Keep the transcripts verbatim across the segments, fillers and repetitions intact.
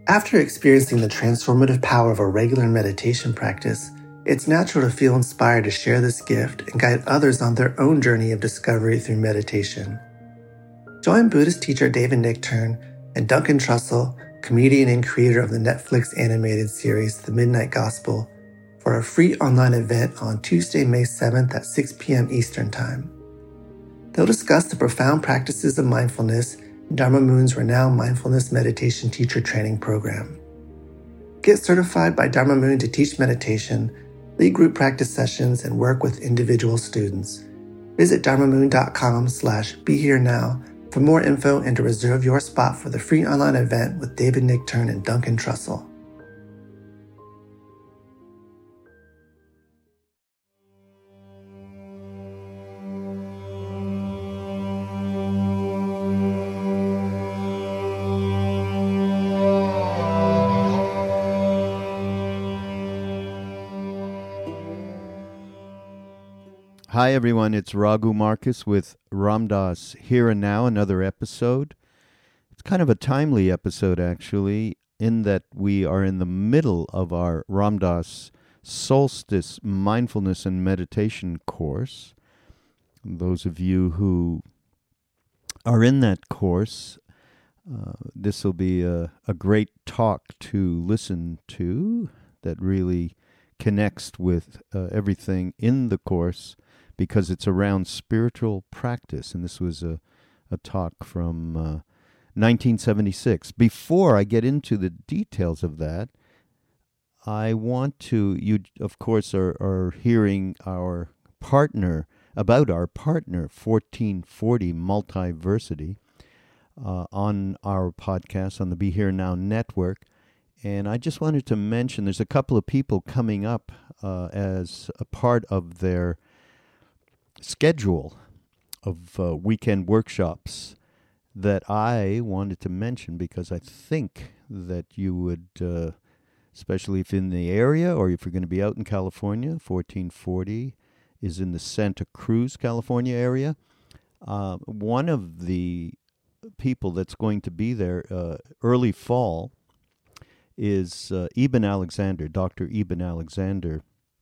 After experiencing the transformative power of a regular meditation practice, it's natural to feel inspired to share this gift and guide others on their own journey of discovery through meditation. Join Buddhist teacher David Nichtern and Duncan Trussell, comedian and creator of the Netflix animated series The Midnight Gospel, for a free online event on Tuesday, May seventh at six p.m. Eastern Time. They'll discuss the profound practices of mindfulness in Dharma Moon's renowned mindfulness meditation teacher training program. Get certified by Dharma Moon to teach meditation, lead group practice sessions, and work with individual students. Visit dharmamoon.com slash be here now for more info and to reserve your spot for the free online event with David Nichtern and Duncan Trussell. Hi everyone, it's Raghu Marcus with Ram Dass Here and Now, another episode. It's kind of a timely episode actually, in that we are in the middle of our Ram Dass Solstice Mindfulness and Meditation course. Those of you who are in that course, uh, this will be a, a great talk to listen to that really connects with uh, everything in the course, because it's around spiritual practice. And this was a, a talk from uh, nineteen seventy-six. Before I get into the details of that, I want to, you of course are, are hearing our partner, about our partner, fourteen forty Multiversity, uh, on our podcast, on the Be Here Now network. And I just wanted to mention, there's a couple of people coming up uh, as a part of their schedule of uh, weekend workshops that I wanted to mention, because I think that you would, uh, especially if in the area or if you're going to be out in California, fourteen forty is in the Santa Cruz, California area. Uh, one of the people that's going to be there uh, early fall is uh, Eben Alexander, Doctor Eben Alexander,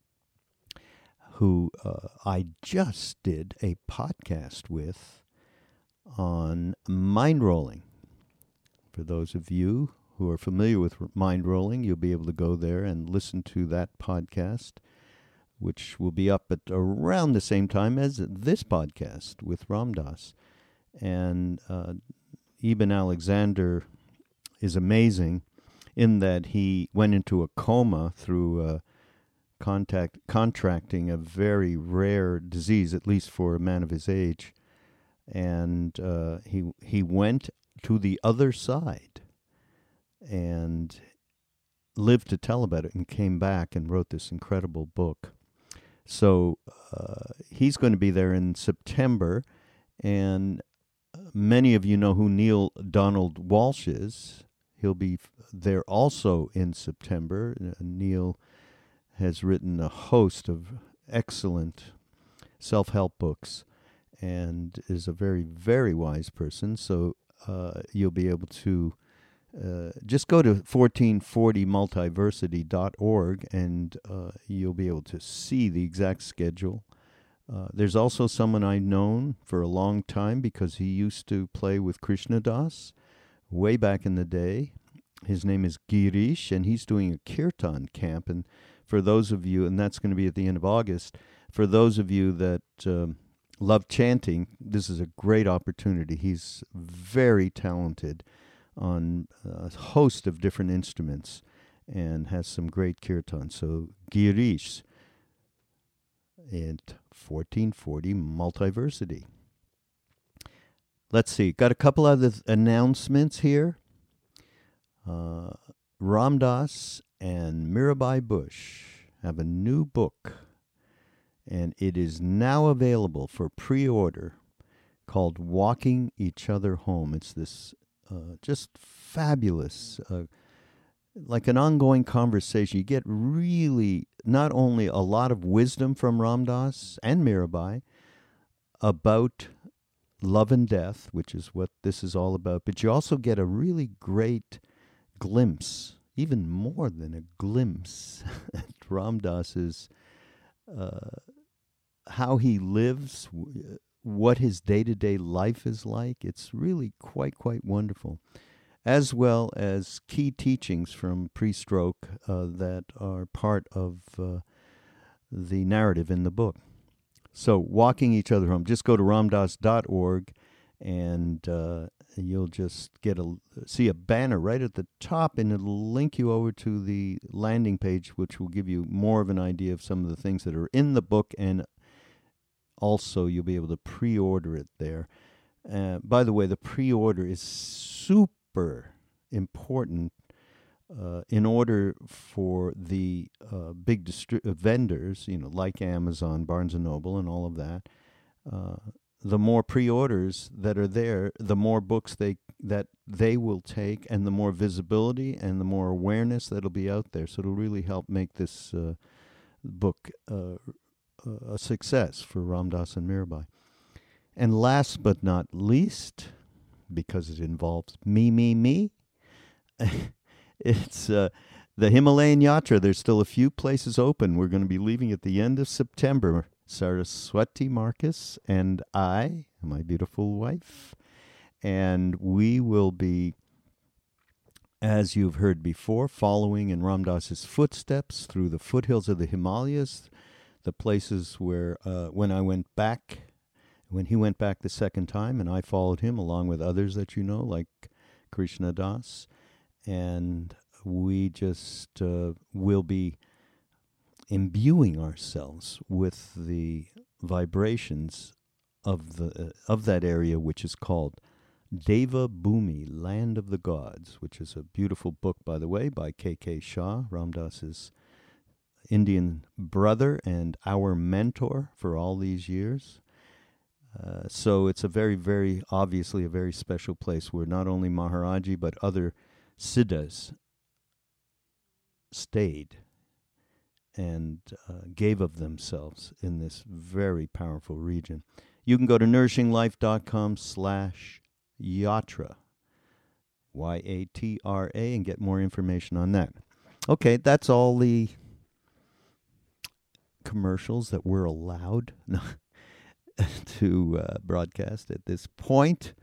who uh, I just did a podcast with on mind rolling. For those of you who are familiar with mind rolling, you'll be able to go there and listen to that podcast, which will be up at around the same time as this podcast with Ram Dass. And uh, Eben Alexander is amazing in that he went into a coma through uh, contact contracting a very rare disease, at least for a man of his age. And uh, he he went to the other side and lived to tell about it, and came back and wrote this incredible book. So uh, he's going to be there in September, and many of you know who Neale Donald Walsch is. He'll be there also in September. Neale has written a host of excellent self-help books and is a very, very wise person. So uh, you'll be able to uh, just go to fourteen forty multiversity dot org and uh, you'll be able to see the exact schedule. Uh, there's also someone I've known for a long time, because he used to play with Krishna Das way back in the day. His name is Girish, and he's doing a kirtan camp. And for those of you, and that's going to be at the end of August, for those of you that um, love chanting, this is a great opportunity. He's very talented on a host of different instruments and has some great kirtan. So Girish at fourteen forty Multiversity. Let's see, got a couple other announcements here. Uh, Ram Dass and Mirabai Bush have a new book, and it is now available for pre-order, called Walking Each Other Home. It's this uh, just fabulous, uh, like an ongoing conversation. You get really not only a lot of wisdom from Ram Dass and Mirabai about love and death, which is what this is all about, but you also get a really great glimpse, even more than a glimpse, at Ram Dass's uh, how he lives, w- what his day-to-day life is like. It's really quite, quite wonderful, as well as key teachings from pre-stroke uh, that are part of uh, the narrative in the book. So, walking each other home. Just go to ramdass dot org, and uh, you'll just get a see a banner right at the top, and it'll link you over to the landing page, which will give you more of an idea of some of the things that are in the book, and also you'll be able to pre-order it there. Uh, by the way, the pre-order is super important uh, in order for the uh, big distri- uh, vendors, you know, like Amazon, Barnes and Noble, and all of that. Uh, the more pre-orders that are there, the more books they that they will take, and the more visibility and the more awareness that'll be out there. So it'll really help make this uh, book uh, a success for Ram Dass and Mirabai. And last but not least, because it involves me, me, me, it's uh, the Himalayan Yatra. There's still a few places open. We're going to be leaving at the end of September. Saraswati Marcus and I, my beautiful wife, and we will be, as you've heard before, following in Ram Dass's footsteps through the foothills of the Himalayas, the places where, uh, when I went back, when he went back the second time, and I followed him along with others that you know, like Krishna Das, and we just uh, will be imbuing ourselves with the vibrations of the uh, of that area, which is called Deva Bhumi, Land of the Gods, which is a beautiful book, by the way, by K K Shah, Ram Dass's Indian brother and our mentor for all these years. Uh, so it's a very, very, obviously a very special place where not only Maharaji but other Siddhas stayed and uh, gave of themselves in this very powerful region. You can go to nourishinglife.com slash yatra, Y A T R A, and get more information on that. Okay, that's all the commercials that we're allowed to uh, broadcast at this point.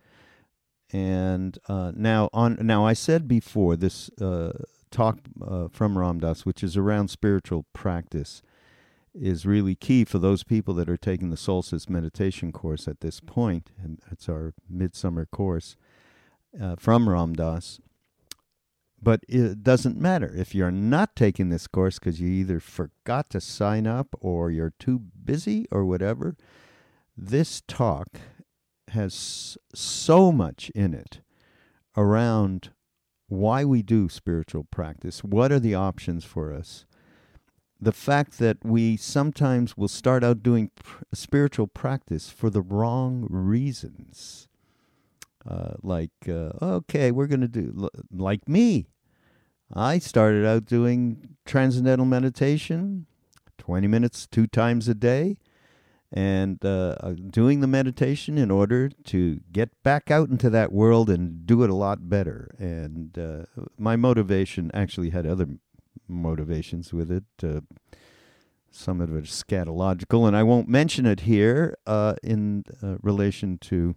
And uh, now, on now, I said before this uh, talk uh, from Ram Dass, which is around spiritual practice, is really key for those people that are taking the Solstice Meditation course at this point, and it's our midsummer course uh, from Ram Dass. But it doesn't matter if you're not taking this course because you either forgot to sign up or you're too busy or whatever. This talk has so much in it around why we do spiritual practice, what are the options for us, the fact that we sometimes will start out doing pr- spiritual practice for the wrong reasons. Uh, like, uh, okay, we're going to do, like me, I started out doing transcendental meditation, twenty minutes, two times a day, and uh, doing the meditation in order to get back out into that world and do it a lot better. And uh, my motivation actually had other motivations with it. Uh, some of it is scatological, and I won't mention it here uh, in uh, relation to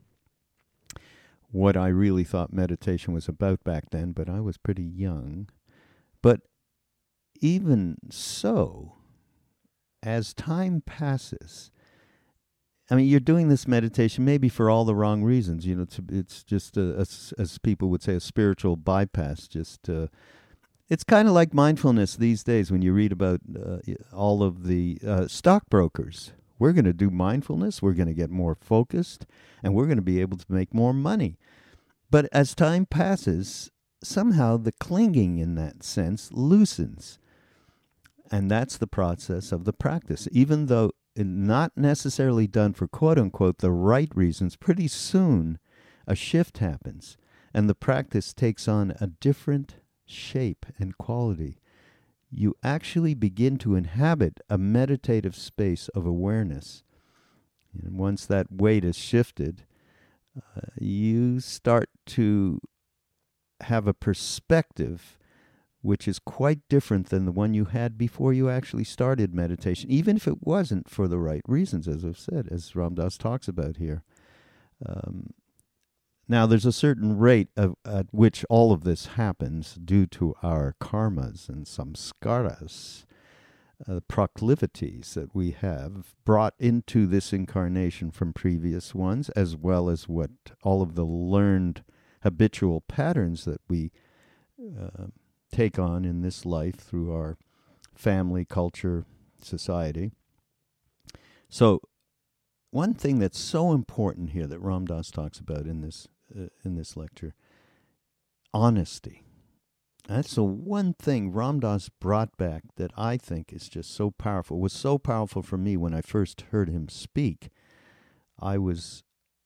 what I really thought meditation was about back then, but I was pretty young. But even so, as time passes, I mean, you're doing this meditation maybe for all the wrong reasons. You know, it's, it's just, a, a, as people would say, a spiritual bypass. Just uh, it's kind of like mindfulness these days when you read about uh, all of the uh, stockbrokers. We're going to do mindfulness, we're going to get more focused, and we're going to be able to make more money. But as time passes, somehow the clinging in that sense loosens. And that's the process of the practice. Even though not necessarily done for quote-unquote the right reasons, pretty soon a shift happens, and the practice takes on a different shape and quality. You actually begin to inhabit a meditative space of awareness. And once that weight is shifted, uh, you start to have a perspective which is quite different than the one you had before you actually started meditation, even if it wasn't for the right reasons, as I've said, as Ram Dass talks about here. Um, now, there's a certain rate of, at which all of this happens due to our karmas and samskaras, uh, proclivities that we have brought into this incarnation from previous ones, as well as what all of the learned habitual patterns that we uh, take on in this life through our family, culture, society. So one thing that's so important here that Ram Dass talks about in this uh, in this lecture, honesty. That's the one thing Ram Dass brought back that I think is just so powerful. It was so powerful for me when I first heard him speak. I was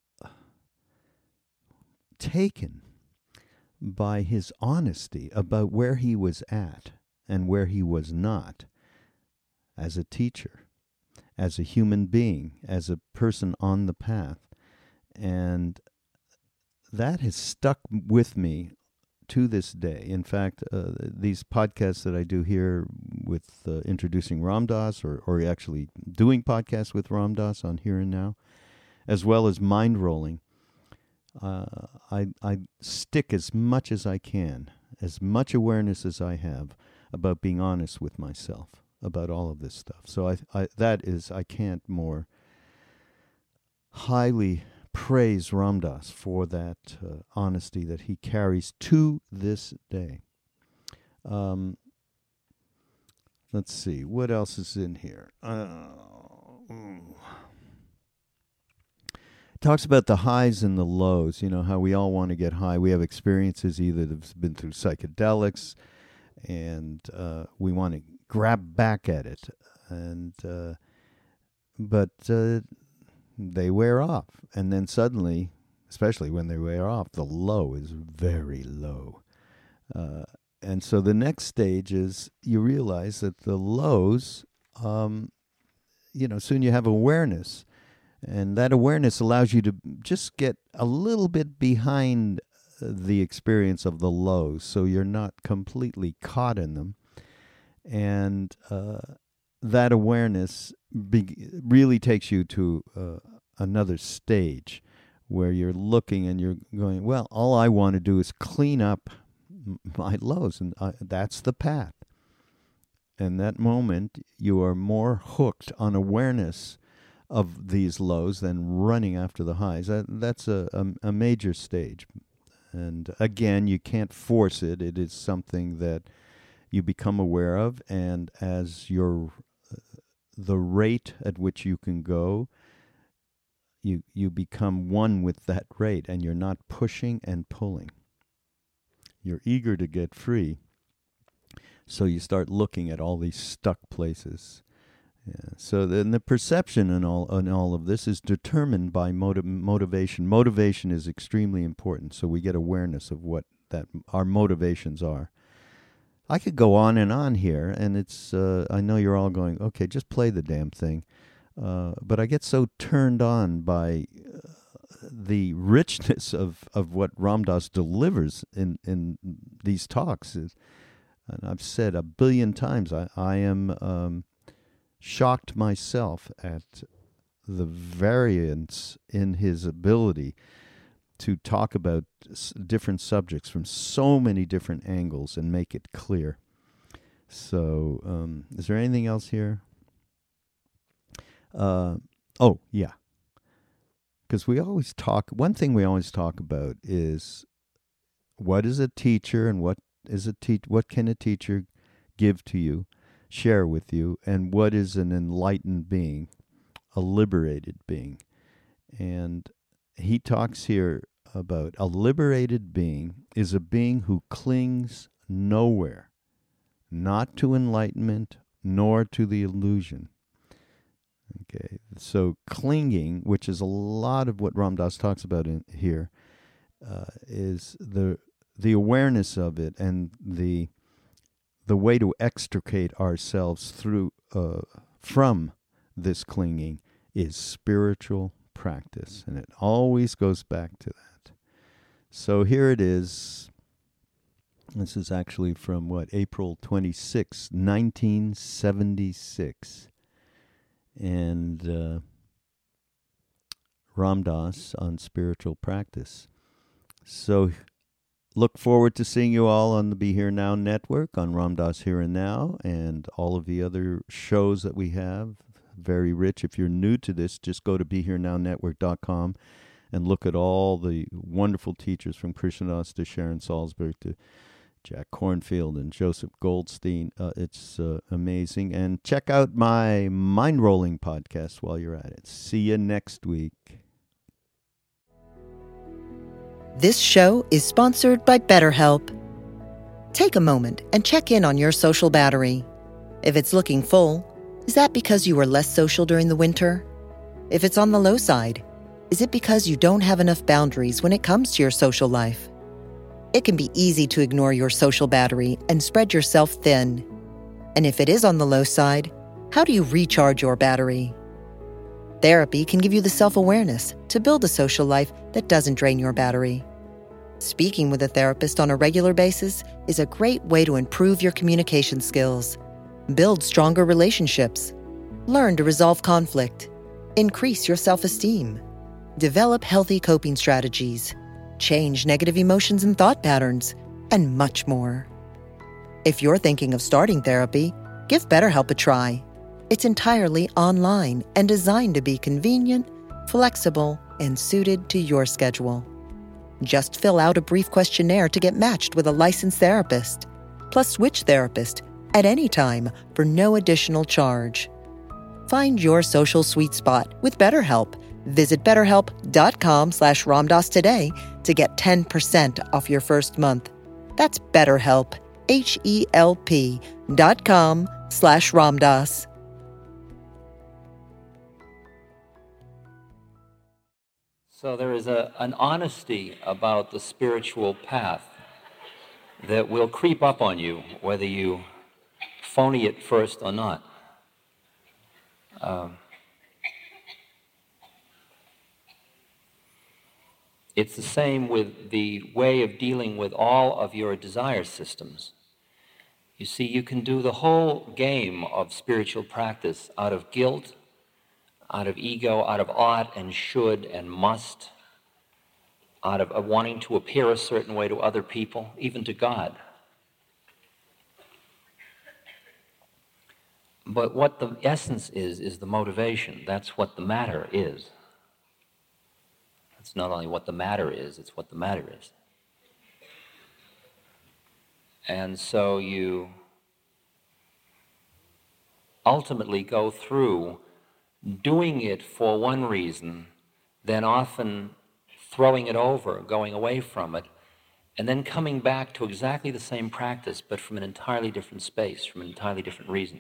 taken by his honesty about where he was at and where he was not as a teacher, as a human being, as a person on the path. And that has stuck with me to this day. In fact, uh, these podcasts that I do here with uh, introducing Ram Dass, or, or actually doing podcasts with Ram Dass on Here and Now, as well as mind rolling, uh, I, I stick as much as I can, as much awareness as I have about being honest with myself about all of this stuff. So I, I that is, I can't more highly praise Ram Dass for that uh, honesty that he carries to this day. Um, let's see, what else is in here? Uh, it talks about the highs and the lows, you know, how we all want to get high. We have experiences either that have been through psychedelics, and uh, we want to grab back at it. And uh, but uh, they wear off. And then suddenly, especially when they wear off, the low is very low. Uh, and so the next stage is you realize that the lows, um, you know, soon you have awareness. And that awareness allows you to just get a little bit behind the experience of the lows, so you're not completely caught in them. And uh, that awareness be- really takes you to uh, another stage where you're looking and you're going, well, all I want to do is clean up m- my lows, and uh, that's the path. And that moment, you are more hooked on awareness of these lows than running after the highs. That, that's a, a, a major stage. And again, you can't force it. It is something that you become aware of, and as your uh, the rate at which you can go, you you become one with that rate, and you're not pushing and pulling. You're eager to get free, so you start looking at all these stuck places. Yeah. So then the perception in all in all of this is determined by motiv- motivation. Motivation is extremely important, so we get awareness of what that our motivations are. I could go on and on here, and it's, uh, I know you're all going, okay, just play the damn thing. Uh, but I get so turned on by uh, the richness of, of what Ram Dass delivers in, in these talks. And I've said a billion times, I, I am um, shocked myself at the variance in his ability to talk about s- different subjects from so many different angles and make it clear. So, um, is there anything else here? Uh, oh, yeah. Because we always talk, one thing we always talk about is what is a teacher and what is a te- what can a teacher give to you, share with you, and what is an enlightened being, a liberated being. And he talks here about a liberated being is a being who clings nowhere, not to enlightenment, nor to the illusion. Okay, so clinging, which is a lot of what Ram Dass talks about in here, uh, is the the awareness of it and the the way to extricate ourselves through uh, from this clinging is spiritual practice, and it always goes back to that. So here it is. This is actually from, what, April twenty-sixth, nineteen seventy-six. And uh, Ram Dass on spiritual practice. So look forward to seeing you all on the Be Here Now network, on Ram Dass Here and Now, and all of the other shows that we have. Very rich. If you're new to this, just go to be here now network dot com and look at all the wonderful teachers, from Krishnadas to Sharon Salzberg to Jack Kornfield and Joseph Goldstein. Uh, it's uh, amazing. And check out my Mind Rolling podcast while you're at it. See you next week. This show is sponsored by BetterHelp. Take a moment and check in on your social battery. If it's looking full, is that because you were less social during the winter? If it's on the low side, is it because you don't have enough boundaries when it comes to your social life? It can be easy to ignore your social battery and spread yourself thin. And if it is on the low side, how do you recharge your battery? Therapy can give you the self-awareness to build a social life that doesn't drain your battery. Speaking with a therapist on a regular basis is a great way to improve your communication skills, build stronger relationships, learn to resolve conflict, increase your self-esteem, develop healthy coping strategies, change negative emotions and thought patterns, and much more. If you're thinking of starting therapy, give BetterHelp a try. It's entirely online and designed to be convenient, flexible, and suited to your schedule. Just fill out a brief questionnaire to get matched with a licensed therapist, plus switch therapist at any time for no additional charge. Find your social sweet spot with BetterHelp. Visit betterhelp.com slash Ramdas today to get ten percent off your first month. That's BetterHelp, H-E-L-P dot com slash Ramdas. So there is a, an honesty about the spiritual path that will creep up on you, whether you phony it first or not. Um, it's the same with the way of dealing with all of your desire systems. You see, you can do the whole game of spiritual practice out of guilt, out of ego, out of ought and should and must, out of, of wanting to appear a certain way to other people, even to God. But what the essence is, is the motivation. That's what the matter is. It's not only what the matter is, it's what the matter is. And so you ultimately go through doing it for one reason, then often throwing it over, going away from it, and then coming back to exactly the same practice, but from an entirely different space, from an entirely different reason.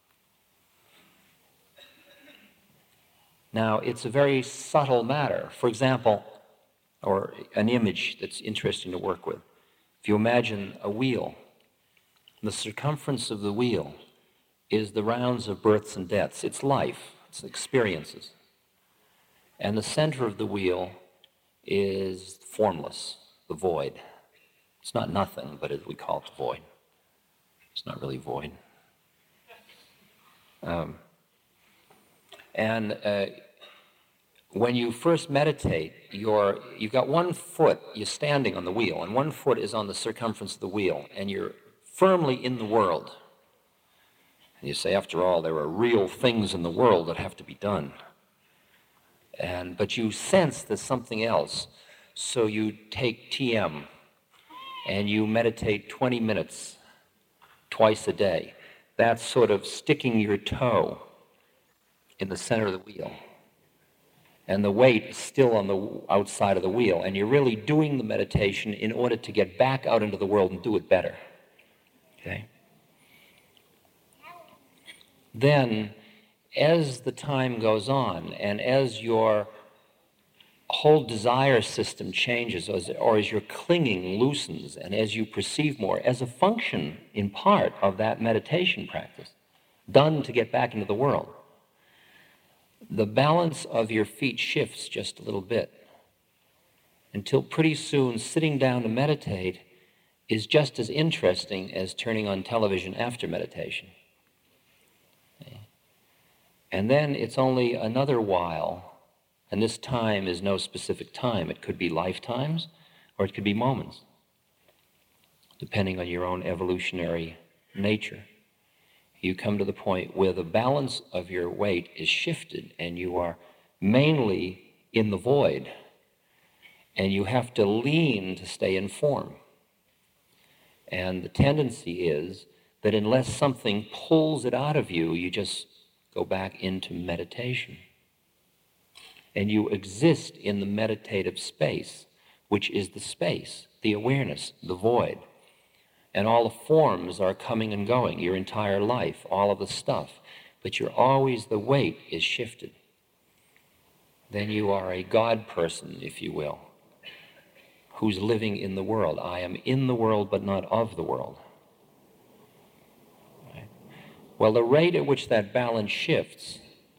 Now, it's a very subtle matter. For example, or an image that's interesting to work with. If you imagine a wheel, the circumference of the wheel is the rounds of births and deaths. It's life, it's experiences. And the center of the wheel is formless, the void. It's not nothing, but we call it the void. It's not really void. Um, and uh, when you first meditate, you're, you've got one foot, you're standing on the wheel, and one foot is on the circumference of the wheel, and you're firmly in the world. And you say, after all, there are real things in the world that have to be done. And, but you sense there's something else, so you take T M, and you meditate twenty minutes twice a day. That's sort of sticking your toe in the center of the wheel. And the weight is still on the outside of the wheel. And you're really doing the meditation in order to get back out into the world and do it better. Okay? Then, as the time goes on, and as your whole desire system changes, or as, or as your clinging loosens, and as you perceive more, as a function, in part, of that meditation practice, done to get back into the world, the balance of your feet shifts just a little bit, until pretty soon, sitting down to meditate, is just as interesting as turning on television after meditation. And then it's only another while, and this time is no specific time. It could be lifetimes, or it could be moments, depending on your own evolutionary nature. You come to the point where the balance of your weight is shifted, and you are mainly in the void, and you have to lean to stay in form. And the tendency is that unless something pulls it out of you, you just go back into meditation. And you exist in the meditative space, which is the space, the awareness, the void. And all the forms are coming and going, your entire life, all of the stuff. But you're always, the weight is shifted. Then you are a God person, if you will, who's living in the world. I am in the world, but not of the world. Right? Well, the rate at which that balance shifts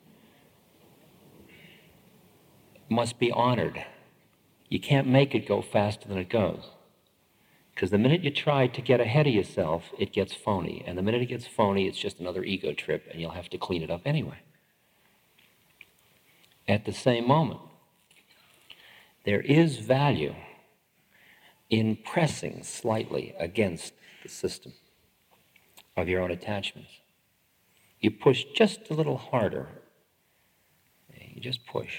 must be honored. You can't make it go faster than it goes. Because the minute you try to get ahead of yourself, it gets phony. And the minute it gets phony, it's just another ego trip, and you'll have to clean it up anyway. At the same moment, there is value in pressing slightly against the system of your own attachments. You push just a little harder. You just push.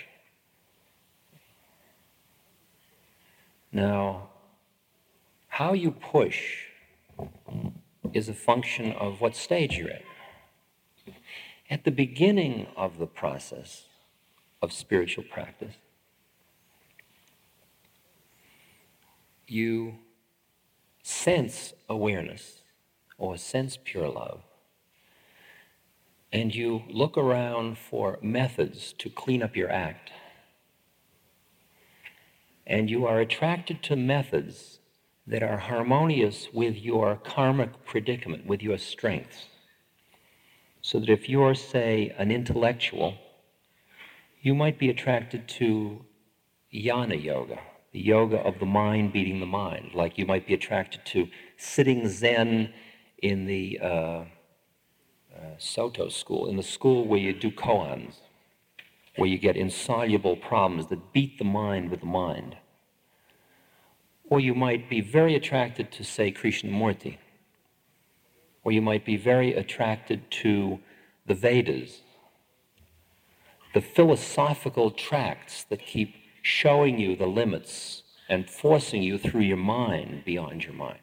Now, how you push is a function of what stage you're at. At the beginning of the process of spiritual practice, you sense awareness or sense pure love, and you look around for methods to clean up your act. And you are attracted to methods that are harmonious with your karmic predicament, with your strengths. So that if you're, say, an intellectual, you might be attracted to jnana yoga, the yoga of the mind beating the mind. Like you might be attracted to sitting Zen in the uh, uh, Soto school, in the school where you do koans, where you get insoluble problems that beat the mind with the mind. Or you might be very attracted to, say, Krishnamurti. Or you might be very attracted to the Vedas, the philosophical tracts that keep showing you the limits and forcing you through your mind beyond your mind.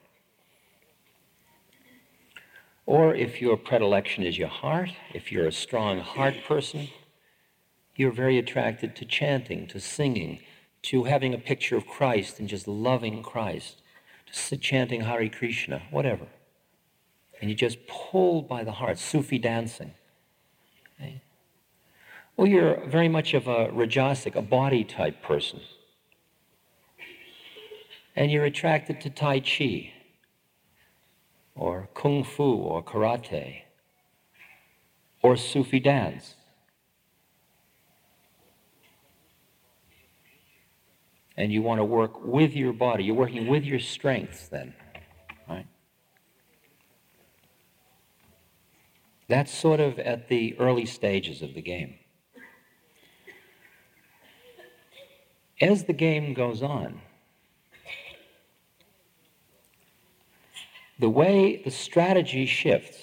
Or if your predilection is your heart, if you're a strong heart person, you're very attracted to chanting, to singing, to having a picture of Christ and just loving Christ, to sit chanting Hare Krishna, whatever. And you just pulled by the heart, Sufi dancing. Okay? Or you're very much of a rajasic, a body type person. And you're attracted to Tai Chi, or Kung Fu, or Karate, or Sufi dance. And you want to work with your body. You're working with your strengths then, right? That's sort of at the early stages of the game. As the game goes on, the way the strategy shifts.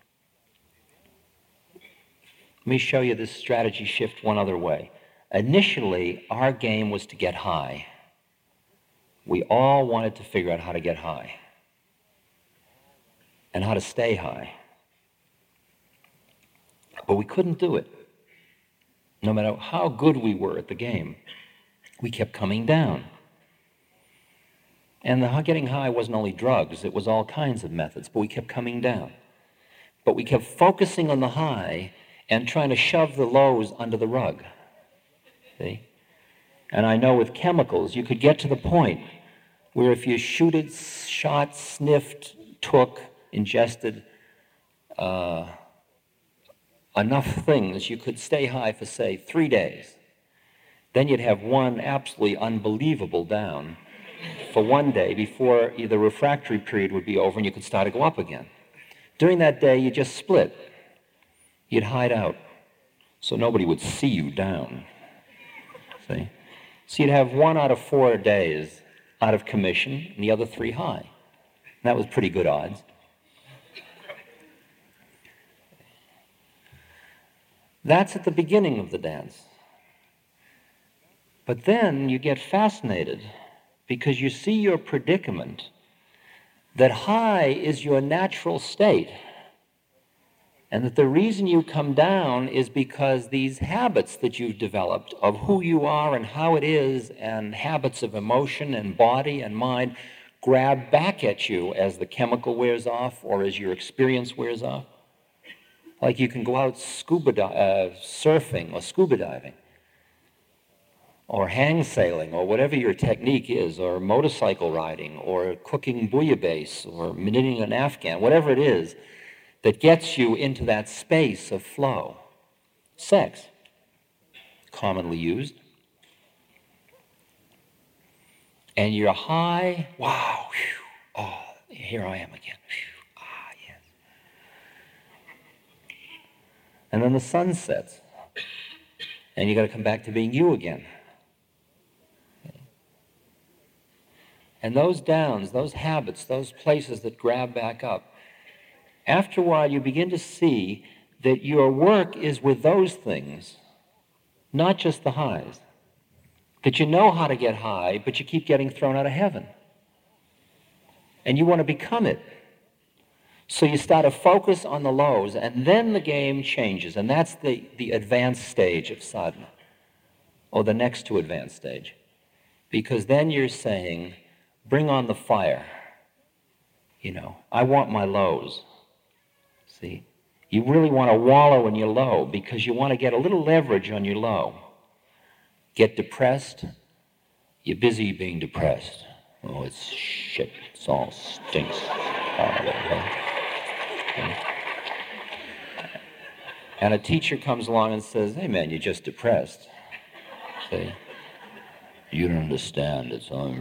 Let me show you this strategy shift one other way. Initially, our game was to get high. We all wanted to figure out how to get high and how to stay high. But we couldn't do it. No matter how good we were at the game, we kept coming down. And the getting high wasn't only drugs, it was all kinds of methods, but we kept coming down. But we kept focusing on the high and trying to shove the lows under the rug. See? And I know with chemicals, you could get to the point where if you shooted, shot, sniffed, took, ingested uh, enough things, you could stay high for, say, three days. Then you'd have one absolutely unbelievable down, for one day before the refractory period would be over and you could start to go up again. During that day, you just split. You'd hide out so nobody would see you down. See? So you'd have one out of four days out of commission and the other three high. And that was pretty good odds. That's at the beginning of the dance. But then you get fascinated because you see your predicament that high is your natural state. And that the reason you come down is because these habits that you've developed of who you are and how it is, and habits of emotion and body and mind, grab back at you as the chemical wears off or as your experience wears off. Like you can go out scuba di- uh, surfing or scuba diving or hang sailing or whatever your technique is, or motorcycle riding or cooking bouillabaisse or knitting an Afghan, whatever it is that gets you into that space of flow. Sex, commonly used. And you're high, wow, whew, oh, here I am again. Whew, ah, yes. And then the sun sets, and you got to come back to being you again. And those downs, those habits, those places that grab back up, after a while, you begin to see that your work is with those things, not just the highs. That you know how to get high, but you keep getting thrown out of heaven. And you want to become it. So you start to focus on the lows, and then the game changes. And that's the, the advanced stage of sadhana, or the next to advanced stage. Because then you're saying, bring on the fire. You know, I want my lows. See, you really want to wallow in your low because you want to get a little leverage on your low. Get depressed, you're busy being depressed. Oh, it's shit, it all stinks. And a teacher comes along and says, hey man, you're just depressed. See, you don't understand, it's all...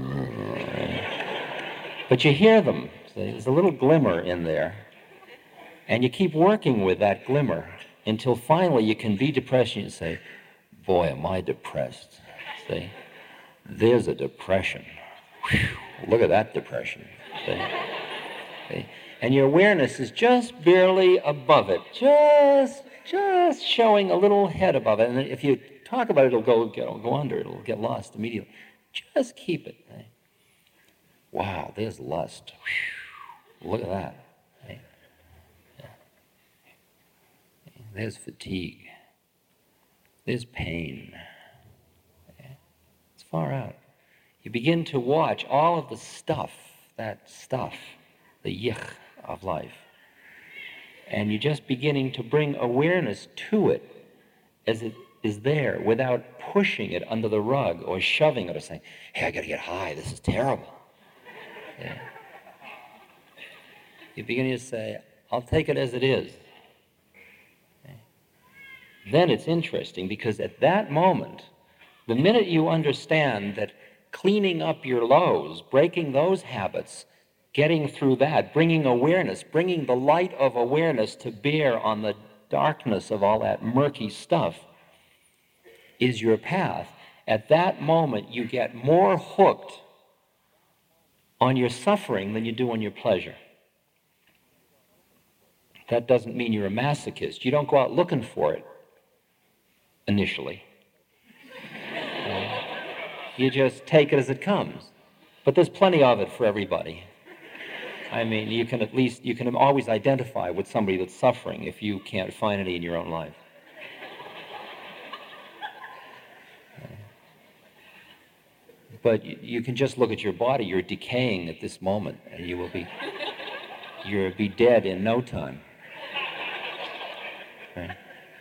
But you hear them, see, there's a little glimmer in there. And you keep working with that glimmer until finally you can be depressed and you say, boy, am I depressed. See? There's a depression. Whew, look at that depression. See? See? And your awareness is just barely above it, just, just showing a little head above it. And if you talk about it, it'll go, it'll go under, it'll get lost immediately. Just keep it. See? Wow, there's lust. Whew, look at that. There's fatigue. There's pain. It's far out. You begin to watch all of the stuff, that stuff, the yich of life. And you're just beginning to bring awareness to it as it is there without pushing it under the rug or shoving it or saying, hey, I got to get high. This is terrible. Yeah. You're beginning to say, I'll take it as it is. Then it's interesting because at that moment, the minute you understand that cleaning up your lows, breaking those habits, getting through that, bringing awareness, bringing the light of awareness to bear on the darkness of all that murky stuff is your path. At that moment, you get more hooked on your suffering than you do on your pleasure. That doesn't mean you're a masochist. You don't go out looking for it. Initially. Uh, you just take it as it comes. But there's plenty of it for everybody. I mean, you can at least, you can always identify with somebody that's suffering if you can't find any in your own life. But you, you can just look at your body. You're decaying at this moment, and you will be, you'll be dead in no time. Right?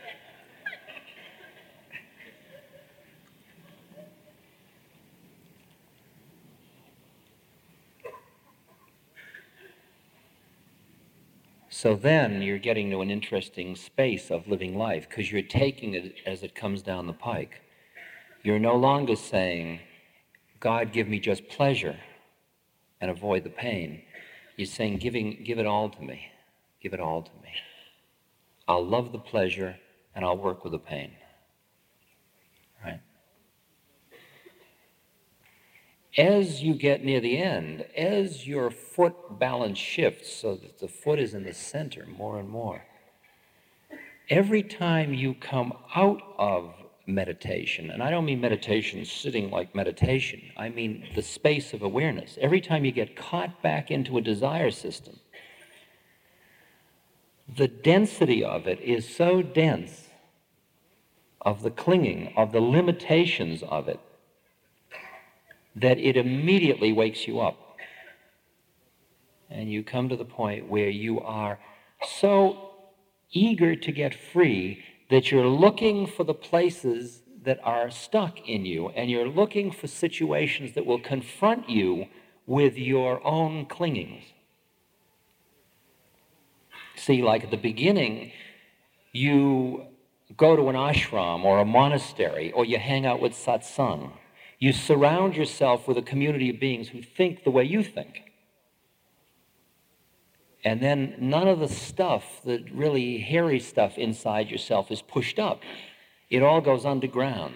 So then you're getting to an interesting space of living life because you're taking it as it comes down the pike. You're no longer saying, God, give me just pleasure. and avoid the pain. You're saying, giving, give it all to me. Give it all to me. I'll love the pleasure and I'll work with the pain. Right? As you get near the end, as your foot balance shifts so that the foot is in the center more and more, every time you come out of meditation, and I don't mean meditation sitting like meditation, I mean the space of awareness. Every time you get caught back into a desire system, the density of it is so dense, of the clinging, of the limitations of it, that it immediately wakes you up. And you come to the point where you are so eager to get free that you're looking for the places that are stuck in you, and you're looking for situations that will confront you with your own clingings. See, like at the beginning, you go to an ashram or a monastery, or you hang out with satsang. You surround yourself with a community of beings who think the way you think. And then none of the stuff, the really hairy stuff inside yourself is pushed up. It all goes underground.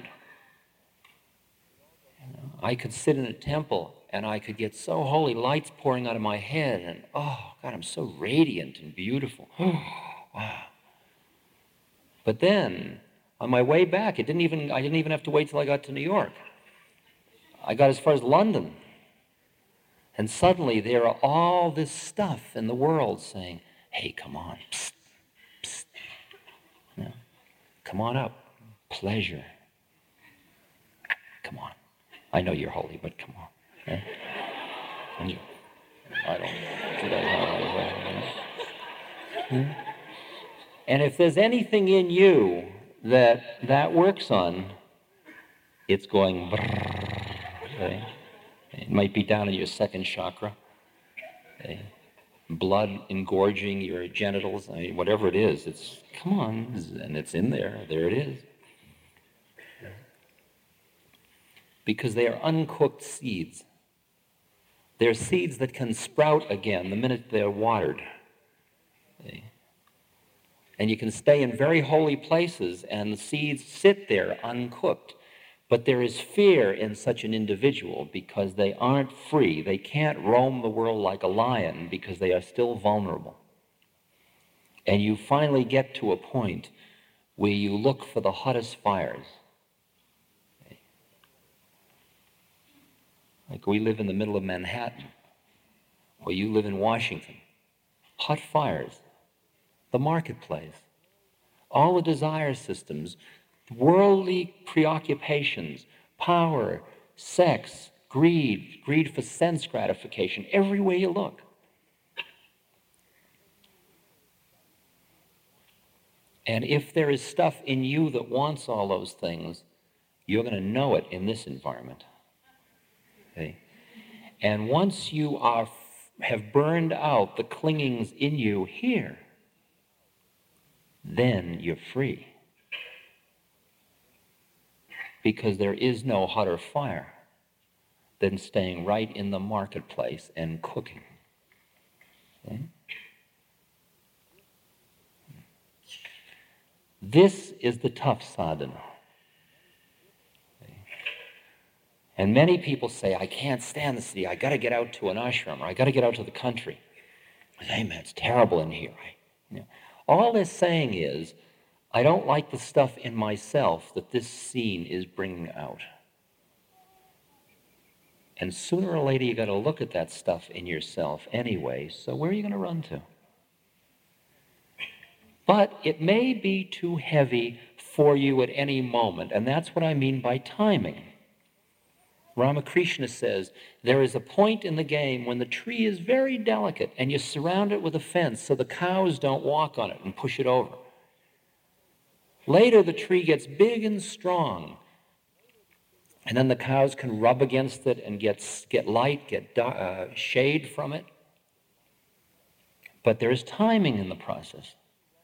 You know, I could sit in a temple and I could get so holy, lights pouring out of my head, and oh, God, I'm so radiant and beautiful. Wow. But then, on my way back, it didn't even, I didn't even have to wait till I got to New York. I got as far as London. And suddenly there are all this stuff in the world saying, hey, come on, psst, psst. You know, come on up, pleasure. Come on. I know you're holy, but come on. Right? And you, I don't do that. Hmm? And if there's anything in you that that works on, it's going brrrr, right? It might be down in your second chakra, okay? Blood engorging your genitals, I mean, whatever it is, it's, come on, and it's in there, there it is. Because they are uncooked seeds. They're seeds that can sprout again the minute they're watered. Okay? And you can stay in very holy places and the seeds sit there uncooked. But there is fear in such an individual because they aren't free. They can't roam the world like a lion because they are still vulnerable. And you finally get to a point where you look for the hottest fires. Like we live in the middle of Manhattan, or you live in Washington. Hot fires, the marketplace, all the desire systems, worldly preoccupations, power, sex, greed, greed for sense gratification, everywhere you look. And if there is stuff in you that wants all those things, you're going to know it in this environment. Okay? And once you are, have burned out the clingings in you here, then you're free. Because there is no hotter fire than staying right in the marketplace and cooking. Okay? This is the tough sadhana. Okay? And many people say, I can't stand the city, I got to get out to an ashram, or I got to get out to the country. I say, hey man, it's terrible in here. I, you know, all they're saying is, I don't like the stuff in myself that this scene is bringing out. And sooner or later you got to look at that stuff in yourself anyway, so where are you going to run to? But it may be too heavy for you at any moment, and that's what I mean by timing. Ramakrishna says, there is a point in the game when the tree is very delicate and you surround it with a fence so the cows don't walk on it and push it over. Later, the tree gets big and strong, and then the cows can rub against it and get, get light, get uh, shade from it. But there is timing in the process.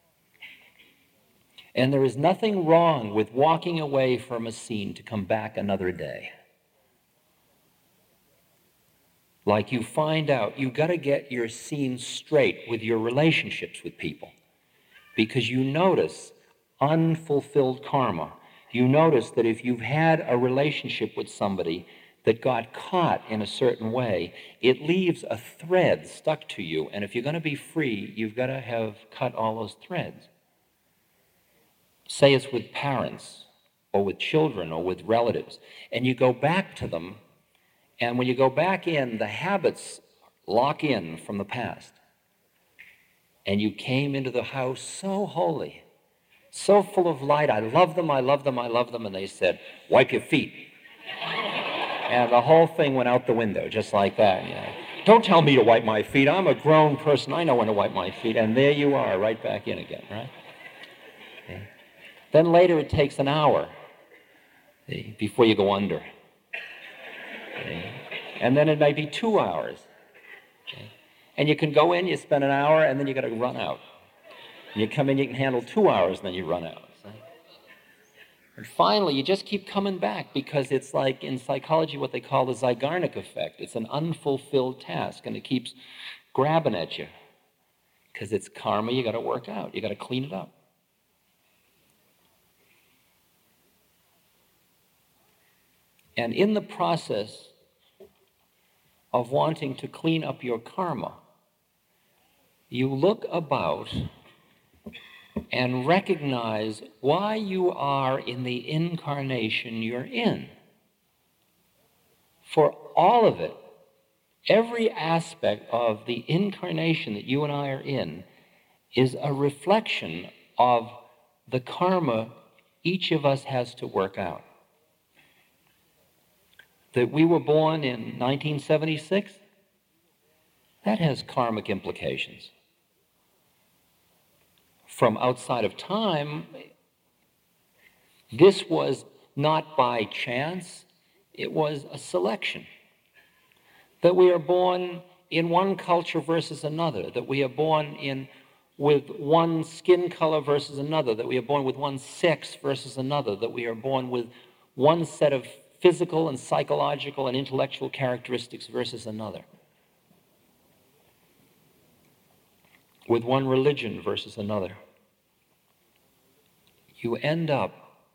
And there is nothing wrong with walking away from a scene to come back another day. Like you find out, you got to get your scene straight with your relationships with people, because you notice unfulfilled karma. You notice that if you've had a relationship with somebody that got caught in a certain way, it leaves a thread stuck to you, and if you're going to be free, you've got to have cut all those threads. Say it's with parents, or with children, or with relatives, and you go back to them, and when you go back in, the habits lock in from the past. And you came into the house so holy, so full of light. I love them, I love them, I love them. And they said, wipe your feet. And the whole thing went out the window, just like that. You know. Don't tell me to wipe my feet. I'm a grown person. I know when to wipe my feet. And there you are, right back in again, right? Okay. Then later it takes an hour see, before you go under. Okay. And then it may be two hours. Okay. And you can go in, you spend an hour, and then you got to run out. And you come in, you can handle two hours, and then you run out. See? And finally, you just keep coming back, because it's like in psychology what they call the Zeigarnik effect. It's an unfulfilled task, and it keeps grabbing at you, because it's karma you got to work out. You got to clean it up. And in the process of wanting to clean up your karma, you look about and recognize why you are in the incarnation you're in. For all of it, every aspect of the incarnation that you and I are in is a reflection of the karma each of us has to work out. That we were born in nineteen seventy-six, that has karmic implications. From outside of time, this was not by chance, it was a selection. That we are born in one culture versus another, that we are born in with one skin color versus another, that we are born with one sex versus another, that we are born with one set of physical and psychological and intellectual characteristics versus another. With one religion versus another. You end up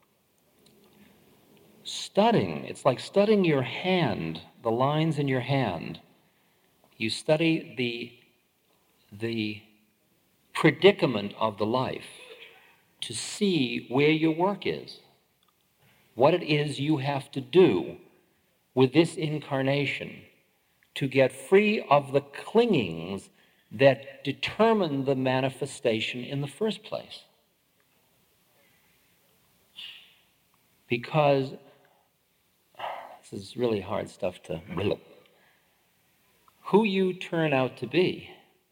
studying. It's like studying your hand, the lines in your hand. You study the, the predicament of the life to see where your work is. What it is you have to do with this incarnation to get free of the clingings that determine the manifestation in the first place. Because this is really hard stuff to riddle. Who you turn out to be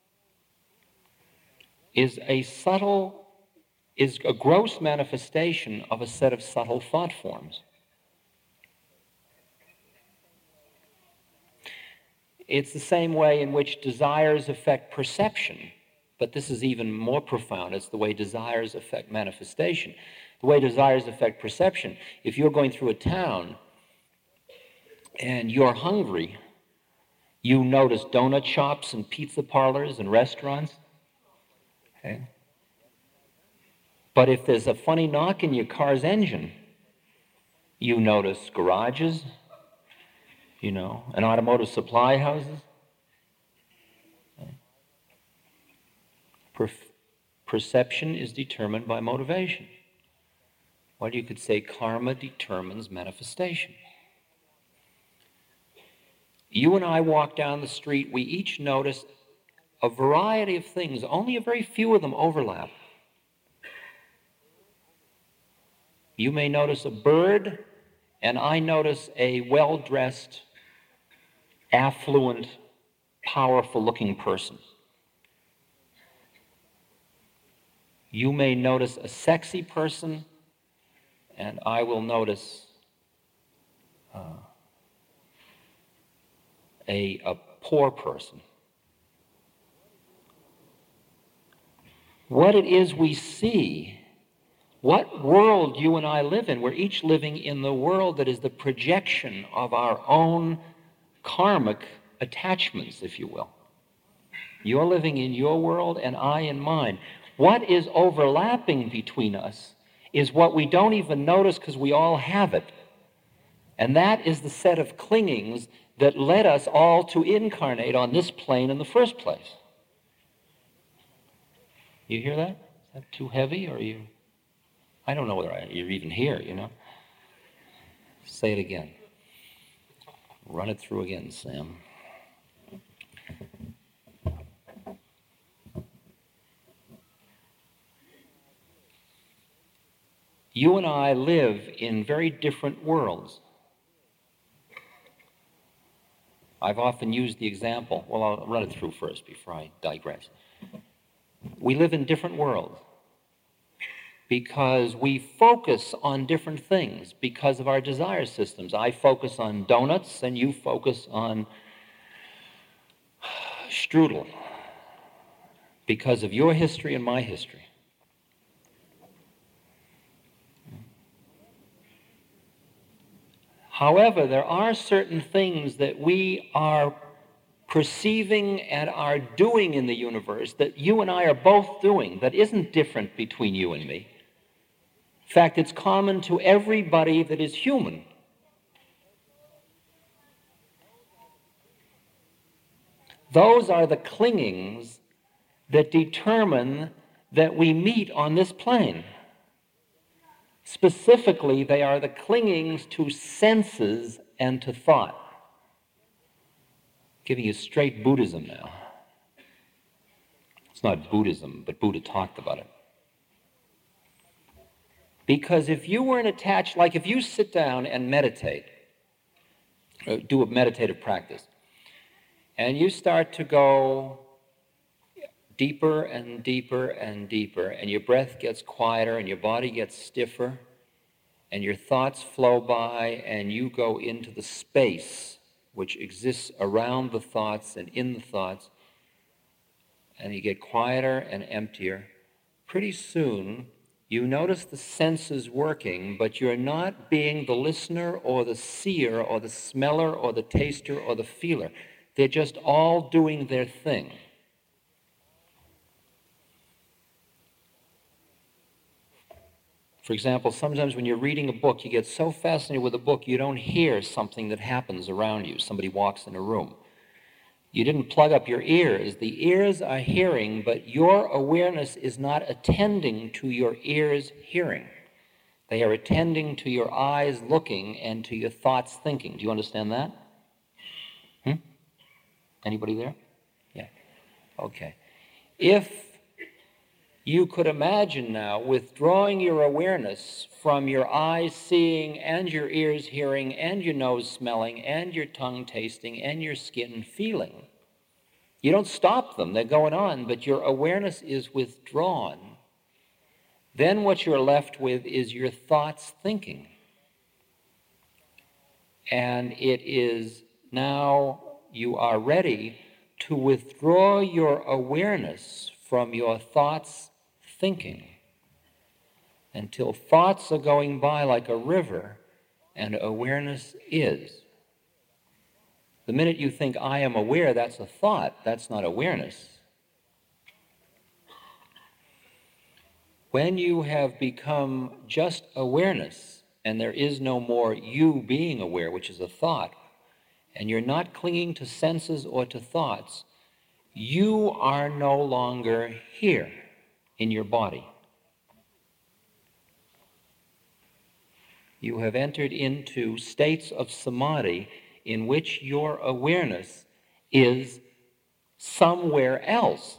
is a subtle is a gross manifestation of a set of subtle thought forms. It's the same way in which desires affect perception, but this is even more profound. It's the way desires affect manifestation. The way desires affect perception. If you're going through a town and you're hungry, you notice donut shops and pizza parlors and restaurants. Okay? But if there's a funny knock in your car's engine, you notice garages, you know, and automotive supply houses. Per- perception is determined by motivation. Well, you could say karma determines manifestation. You and I walk down the street, we each notice a variety of things. Only a very few of them overlap. You may notice a bird, and I notice a well-dressed, affluent, powerful-looking person. You may notice a sexy person, and I will notice uh, a, a poor person. What it is we see, what world you and I live in, we're each living in the world that is the projection of our own karmic attachments, if you will. You're living in your world and I in mine. What is overlapping between us is what we don't even notice because we all have it. And that is the set of clingings that led us all to incarnate on this plane in the first place. You hear that? Is that too heavy, or are you... I don't know whether I, you're even here, you know? Say it again. Run it through again, Sam. You and I live in very different worlds. I've often used the example, well, I'll run it through first before I digress. We live in different worlds because we focus on different things because of our desire systems. I focus on donuts and you focus on strudel because of your history and my history. However, there are certain things that we are perceiving and are doing in the universe that you and I are both doing that isn't different between you and me. In fact, it's common to everybody that is human. Those are the clingings that determine that we meet on this plane. Specifically, they are the clingings to senses and to thought. Giving you straight Buddhism now. It's not Buddhism, but Buddha talked about it. Because if you weren't attached, like if you sit down and meditate, do a meditative practice, and you start to go deeper and deeper and deeper, and your breath gets quieter and your body gets stiffer, and your thoughts flow by, and you go into the space which exists around the thoughts and in the thoughts, and you get quieter and emptier, pretty soon you notice the senses working, but you're not being the listener or the seer or the smeller or the taster or the feeler. They're just all doing their thing. For example, sometimes when you're reading a book, you get so fascinated with a book, you don't hear something that happens around you. Somebody walks in a room. You didn't plug up your ears. The ears are hearing, but your awareness is not attending to your ears hearing. They are attending to your eyes looking and to your thoughts thinking. Do you understand that? Hmm? Anybody there? Yeah. Okay. If you could imagine now withdrawing your awareness from your eyes seeing and your ears hearing and your nose smelling and your tongue tasting and your skin feeling. You don't stop them, they're going on, but your awareness is withdrawn. Then what you're left with is your thoughts thinking. And it is now you are ready to withdraw your awareness from your thoughts thinking until thoughts are going by like a river and awareness is. The minute you think, I am aware, that's a thought, that's not awareness. When you have become just awareness and there is no more you being aware, which is a thought, and you're not clinging to senses or to thoughts, you are no longer here in your body. You have entered into states of samadhi in which your awareness is somewhere else.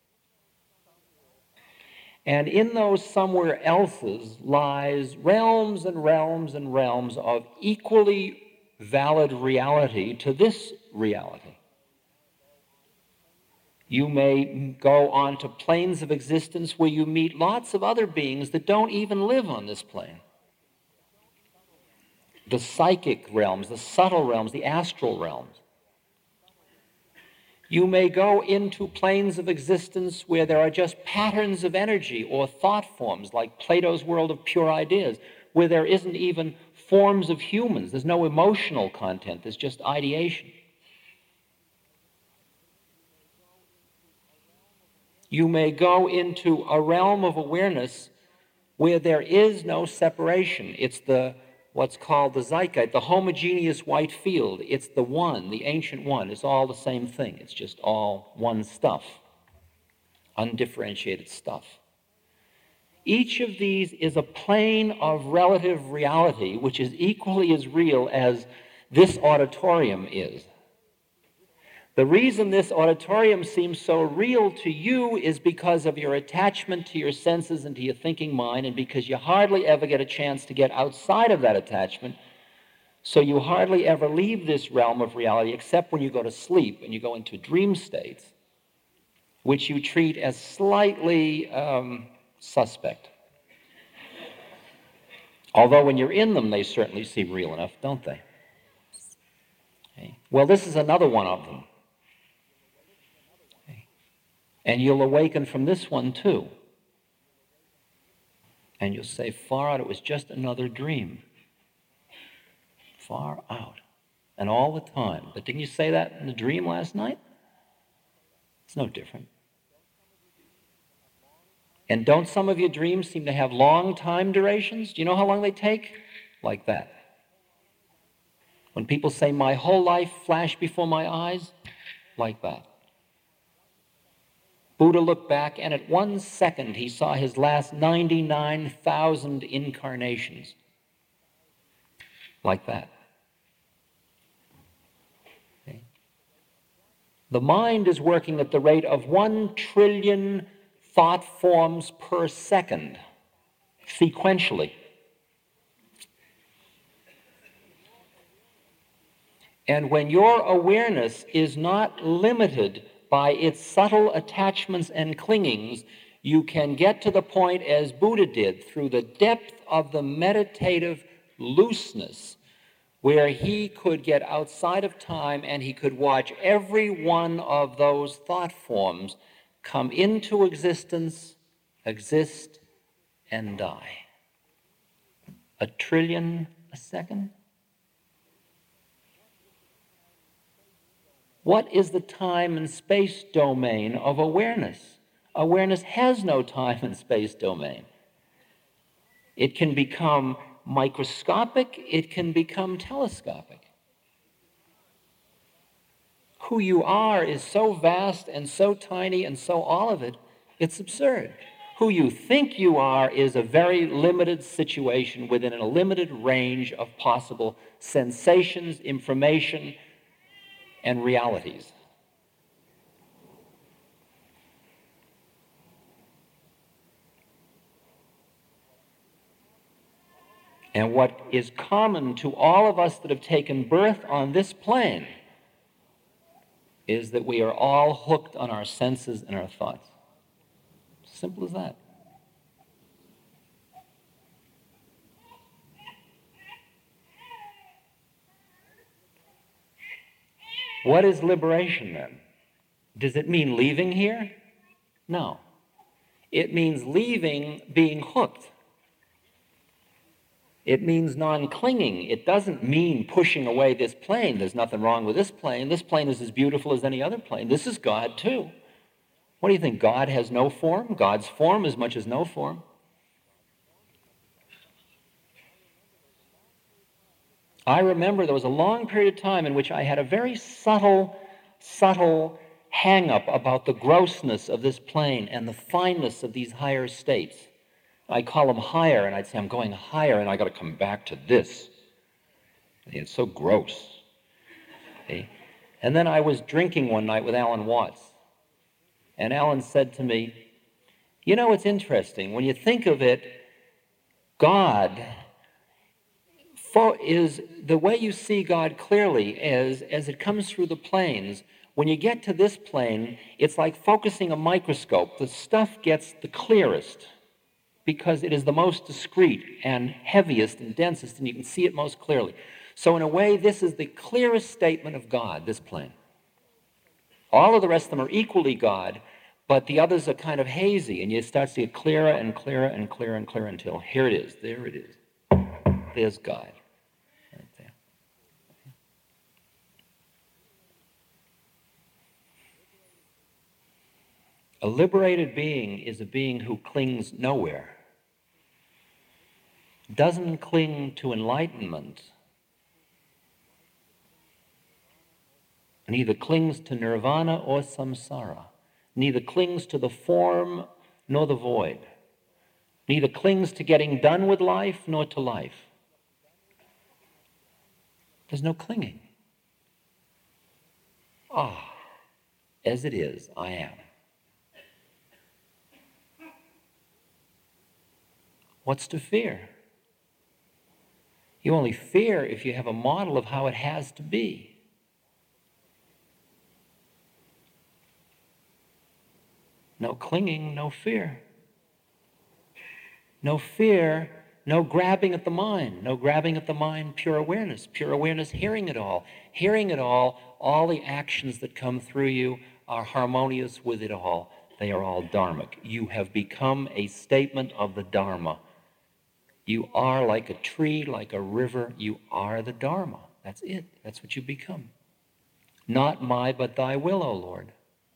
And in those somewhere else's lies realms and realms and realms of equally valid reality to this reality. You may go on to planes of existence where you meet lots of other beings that don't even live on this plane. The psychic realms, the subtle realms, the astral realms. You may go into planes of existence where there are just patterns of energy or thought forms, like Plato's world of pure ideas, where there isn't even forms of humans. There's no emotional content, there's just ideation. You may go into a realm of awareness where there is no separation. It's the what's called the Zeitgeist, the homogeneous white field. It's the one, the ancient one. It's all the same thing. It's just all one stuff, undifferentiated stuff. Each of these is a plane of relative reality which is equally as real as this auditorium is. The reason this auditorium seems so real to you is because of your attachment to your senses and to your thinking mind, and because you hardly ever get a chance to get outside of that attachment. So you hardly ever leave this realm of reality except when you go to sleep and you go into dream states, which you treat as slightly um, suspect. Although when you're in them, they certainly seem real enough, don't they? Okay. Well, this is another one of them. Okay. And you'll awaken from this one too. And you'll say, far out, it was just another dream. Far out. And all the time. But didn't you say that in the dream last night? It's no different. And don't some of your dreams seem to have long time durations? Do you know how long they take? Like that. When people say, my whole life flashed before my eyes, like that. Buddha looked back, and at one second he saw his last ninety-nine thousand incarnations. Like that. Okay. The mind is working at the rate of one trillion thought forms per second, sequentially. And when your awareness is not limited by its subtle attachments and clingings, you can get to the point, as Buddha did, through the depth of the meditative looseness, where he could get outside of time and he could watch every one of those thought forms come into existence, exist, and die. A trillion a second? What is the time and space domain of awareness? Awareness has no time and space domain. It can become microscopic, it can become telescopic. Who you are is so vast and so tiny and so all of it, it's absurd. Who you think you are is a very limited situation within a limited range of possible sensations, information, and realities. And what is common to all of us that have taken birth on this plane is that we are all hooked on our senses and our thoughts. Simple as that. What is liberation then? Does it mean leaving here? No. It means leaving being hooked. It means non-clinging. It doesn't mean pushing away this plane. There's nothing wrong with this plane. This plane is as beautiful as any other plane. This is God too. What do you think? God has no form? God's form as much as no form. I remember there was a long period of time in which I had a very subtle, subtle hang-up about the grossness of this plane and the fineness of these higher states. I call them higher, and I'd say, I'm going higher, and I got to come back to this. It's so gross. Okay? And then I was drinking one night with Alan Watts, and Alan said to me, you know, it's interesting. When you think of it, God is the way you see God clearly as, as it comes through the planes. When you get to this plane, it's like focusing a microscope. The stuff gets the clearest because it is the most discrete and heaviest and densest, and you can see it most clearly. So in a way, this is the clearest statement of God, this plane. All of the rest of them are equally God, but the others are kind of hazy, and you start to see it clearer and clearer and clearer and clearer until here it is, there it is. There's God. Right there. A liberated being is a being who clings nowhere, doesn't cling to enlightenment, neither clings to nirvana or samsara, neither clings to the form nor the void, neither clings to getting done with life nor to life. There's no clinging. Ah, as it is, I am. What's to fear? You only fear if you have a model of how it has to be. No clinging, no fear. No fear, no grabbing at the mind. No grabbing at the mind, pure awareness. Pure awareness, hearing it all. Hearing it all, all the actions that come through you are harmonious with it all. They are all dharmic. You have become a statement of the Dharma. You are like a tree, like a river. You are the Dharma. That's it. That's what you become. Not my, but thy will, O Lord.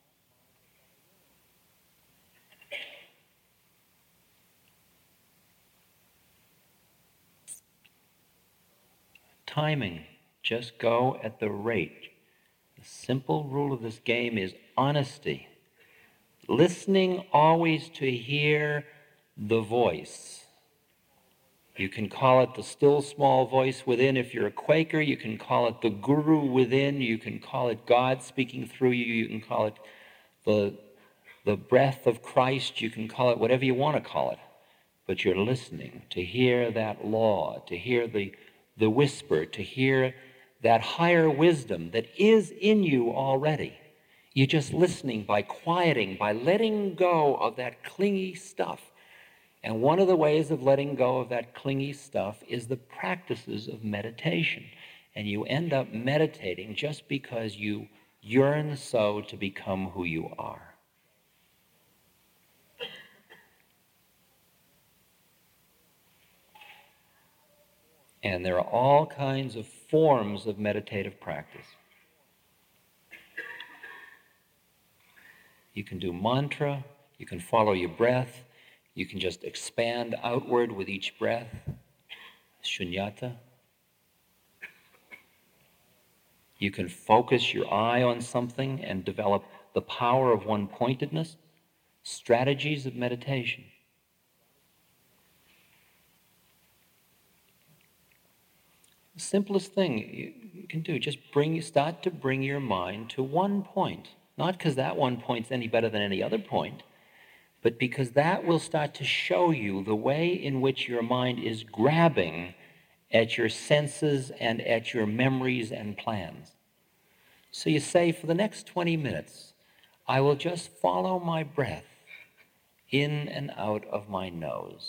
Timing. Just go at the rate. The simple rule of this game is honesty. Listening always to hear the voice. You can call it the still small voice within if you're a Quaker. You can call it the guru within. You can call it God speaking through you. You can call it the, the breath of Christ. You can call it whatever you want to call it. But you're listening to hear that law, to hear the, the whisper, to hear that higher wisdom that is in you already. You're just listening by quieting, by letting go of that clingy stuff. And one of the ways of letting go of that clingy stuff is the practices of meditation. And you end up meditating just because you yearn so to become who you are. And there are all kinds of forms of meditative practice. You can do mantra, you can follow your breath, you can just expand outward with each breath, shunyata. You can focus your eye on something and develop the power of one-pointedness, strategies of meditation. The simplest thing you can do, just bring, start to bring your mind to one point. Not because that one point's any better than any other point, but because that will start to show you the way in which your mind is grabbing at your senses and at your memories and plans. So you say, for the next twenty minutes, I will just follow my breath in and out of my nose.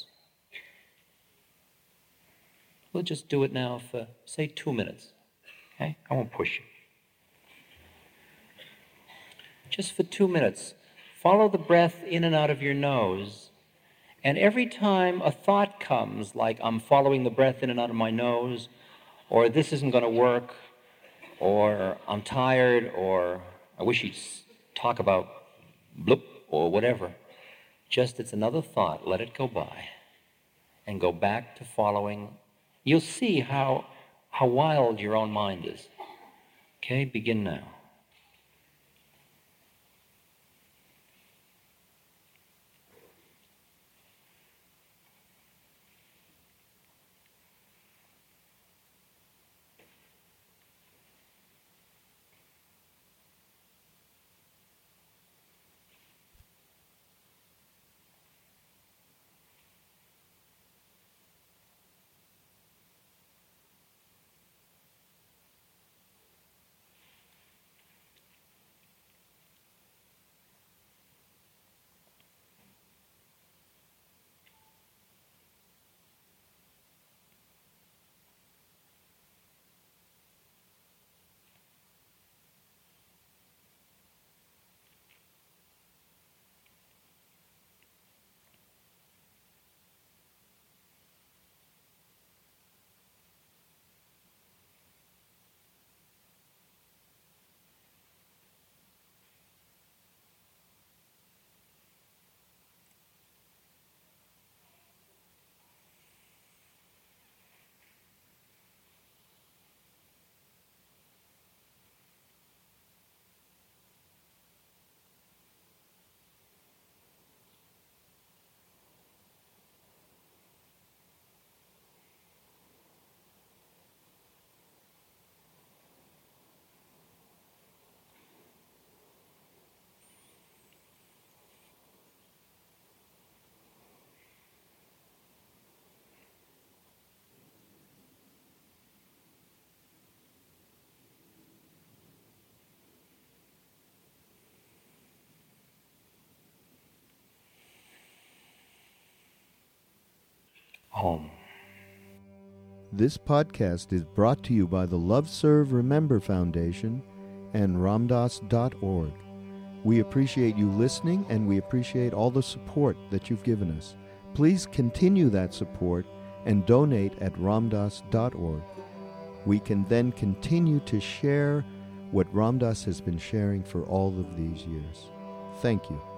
We'll just do it now for, say, two minutes. Okay? I won't push you. Just for two minutes, follow the breath in and out of your nose. And every time a thought comes, like I'm following the breath in and out of my nose, or this isn't going to work, or I'm tired, or I wish you'd talk about bloop, or whatever, just it's another thought, let it go by, and go back to following. You'll see how, how wild your own mind is. Okay, begin now. Om. This podcast is brought to you by the Love Serve Remember Foundation and Ramdas dot org. We appreciate you listening, and we appreciate all the support that you've given us. Please continue that support and donate at Ramdas dot org. We can then continue to share what Ramdas has been sharing for all of these years. Thank you.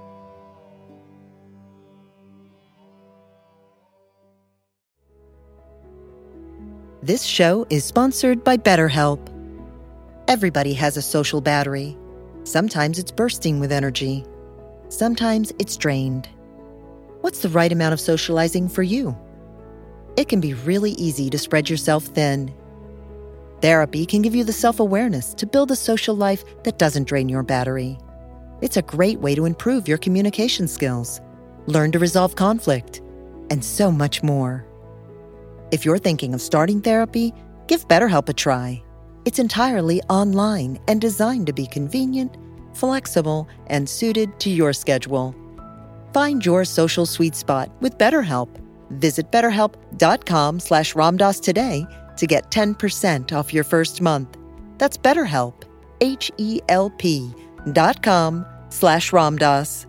This show is sponsored by BetterHelp. Everybody has a social battery. Sometimes it's bursting with energy. Sometimes it's drained. What's the right amount of socializing for you? It can be really easy to spread yourself thin. Therapy can give you the self-awareness to build a social life that doesn't drain your battery. It's a great way to improve your communication skills, learn to resolve conflict, and so much more. If you're thinking of starting therapy, give BetterHelp a try. It's entirely online and designed to be convenient, flexible, and suited to your schedule. Find your social sweet spot with BetterHelp. Visit betterhelp.com slash Ramdas today to get ten percent off your first month. That's BetterHelp, H E L P dot com slash Ramdas.